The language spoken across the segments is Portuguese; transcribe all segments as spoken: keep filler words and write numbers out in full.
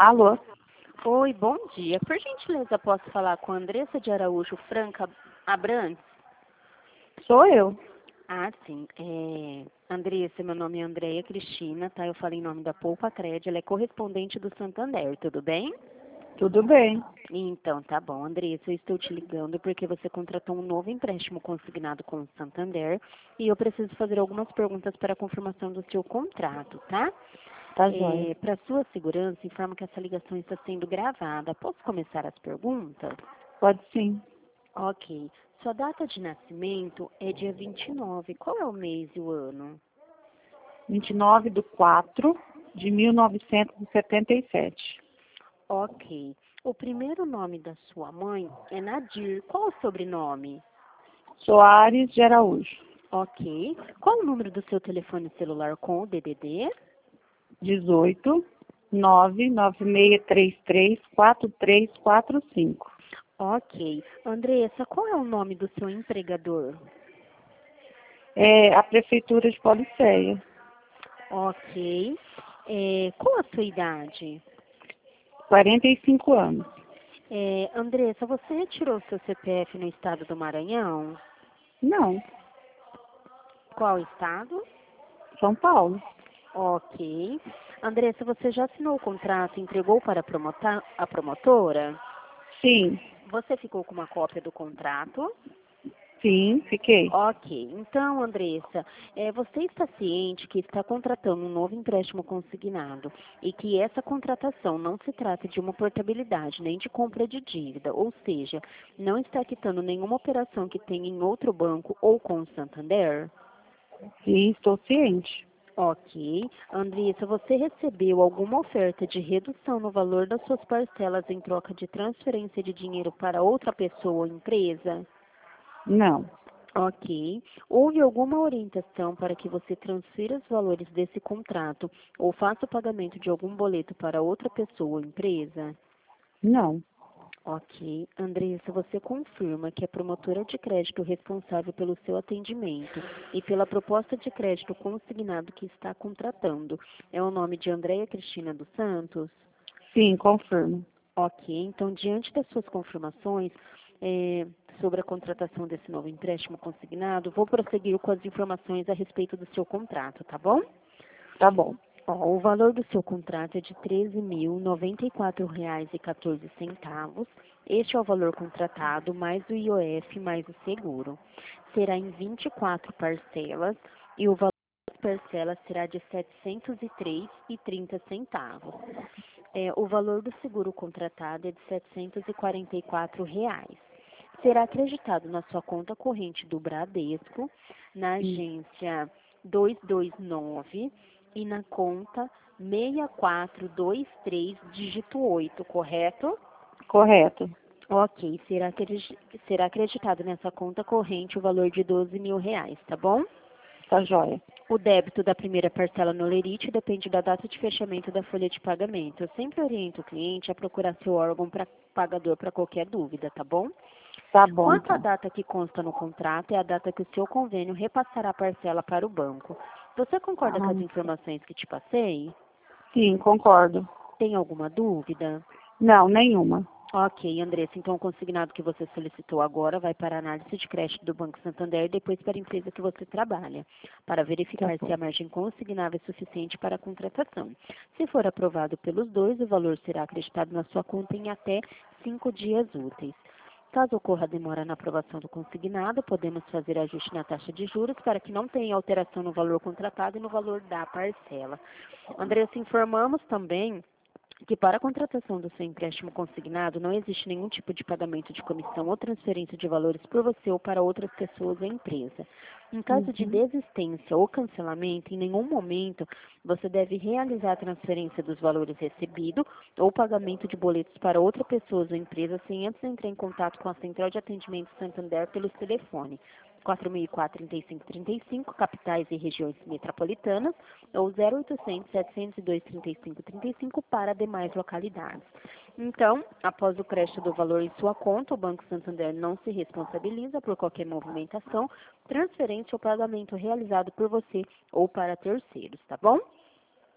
Alô, Oi, bom dia. Por gentileza, posso falar com a Andressa de Araújo Franca Abrantes? sou eu. Ah, sim. É... Andressa, meu nome é Andréia Cristina, tá? Eu falo em nome da Poupa Cred, ela é correspondente do Santander, tudo bem? Tudo bem? Então, tá bom. Andressa, eu estou te ligando porque você contratou um novo empréstimo consignado com o Santander e eu preciso fazer algumas perguntas para a confirmação do seu contrato, tá? Tá jóia. É, para sua segurança, informo que essa ligação está sendo gravada. Posso começar as perguntas? Pode sim. Ok. Sua data de nascimento é dia vinte e nove. Qual é o mês e o ano? vinte e nove de quatro de mil novecentos e setenta e sete. Ok. O primeiro nome da sua mãe é Nadir. Qual o sobrenome? Soares de Araújo. Ok. Qual o número do seu telefone celular com o D D D? dezoito, nove nove seis três três, quatro três quatro cinco. Ok. Andressa, qual é o nome do seu empregador? É a Prefeitura de Paulicéia. Ok. É, qual a sua idade? quarenta e cinco anos. É, Andressa, você retirou seu C P F no estado do Maranhão? Não, Qual estado? São Paulo. Ok. Andressa, você já assinou o contrato e entregou para a, promota- a promotora? Sim, Você ficou com uma cópia do contrato? sim, fiquei. Ok. Então, Andressa, eh, você está ciente que está contratando um novo empréstimo consignado e que essa contratação não se trata de uma portabilidade nem de compra de dívida, ou seja, não está quitando nenhuma operação que tenha em outro banco ou com o Santander? Sim, estou ciente. Ok. Andressa, você recebeu alguma oferta de redução no valor das suas parcelas em troca de transferência de dinheiro para outra pessoa ou empresa? Não, Ok. Houve alguma orientação para que você transfira os valores desse contrato ou faça o pagamento de algum boleto para outra pessoa ou empresa? não. Ok. Andressa, você confirma que a promotora de crédito responsável pelo seu atendimento e pela proposta de crédito consignado que está contratando é o nome de Andréia Cristina dos Santos? Sim, confirmo. Ok. Então, diante das suas confirmações eh, sobre a contratação desse novo empréstimo consignado, vou prosseguir com as informações a respeito do seu contrato, tá bom? Tá bom. Ó, o valor do seu contrato é de treze mil noventa e quatro reais e quatorze centavos. Este é o valor contratado, mais o I O F, mais o seguro. Será em vinte e quatro parcelas e o valor das parcelas será de setecentos e três reais e trinta centavos. É, o valor do seguro contratado é de setecentos e quarenta e quatro reais. Será acreditado na sua conta corrente do Bradesco, na Sim, agência duzentos e vinte e nove e na conta seis quatro dois três, dígito oito, correto? correto. Ok, será, acredi- será acreditado nessa conta corrente o valor de doze mil reais, tá bom? Tá jóia. O débito da primeira parcela no Lerite depende da data de fechamento da folha de pagamento. Eu sempre oriento o cliente a procurar seu órgão pra, pagador para qualquer dúvida, tá bom? Tá bom, Quanto à então. data que consta no contrato, é a data que o seu convênio repassará a parcela para o banco. Você concorda com as Ah, informações que te passei? sim, concordo. Tem alguma dúvida? Não, nenhuma. Ok, Andressa, então o consignado que você solicitou agora vai para a análise de crédito do Banco Santander e depois para a empresa que você trabalha, para Tá verificar se bom. a margem consignável é suficiente para a contratação. Se for aprovado pelos dois, o valor será acreditado na sua conta em até cinco dias úteis. Caso ocorra demora na aprovação do consignado, podemos fazer ajuste na taxa de juros para que não tenha alteração no valor contratado e no valor da parcela. Andressa, informamos também que para a contratação do seu empréstimo consignado não existe nenhum tipo de pagamento de comissão ou transferência de valores por você ou para outras pessoas ou empresa. Em caso de Uhum. desistência ou cancelamento, em nenhum momento você deve realizar a transferência dos valores recebidos ou pagamento de boletos para outra pessoa ou empresa sem antes entrar em contato com a Central de Atendimento Santander pelo telefone quatro mil e quatro, trinta e cinco trinta e cinco, capitais e regiões metropolitanas, ou zero oitocentos, setecentos e dois, trinta e cinco trinta e cinco para demais localidades. Então, após o crédito do valor em sua conta, o Banco Santander não se responsabiliza por qualquer movimentação, transferência ou pagamento realizado por você ou para terceiros, tá bom?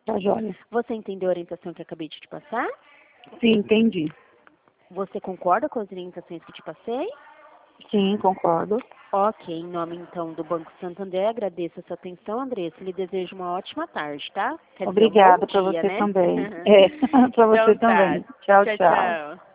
Tá joia. Você entendeu a orientação que eu acabei de te passar? Sim, entendi. Você concorda com as orientações que te passei? Sim, concordo. Ok, em nome então do Banco Santander, agradeço a sua atenção, Andressa. Lhe desejo uma ótima tarde, tá? Quer dizer, um Obrigada bom para dia, você né? também. É, para você Então tá. também. Tchau, Tchau, tchau. tchau.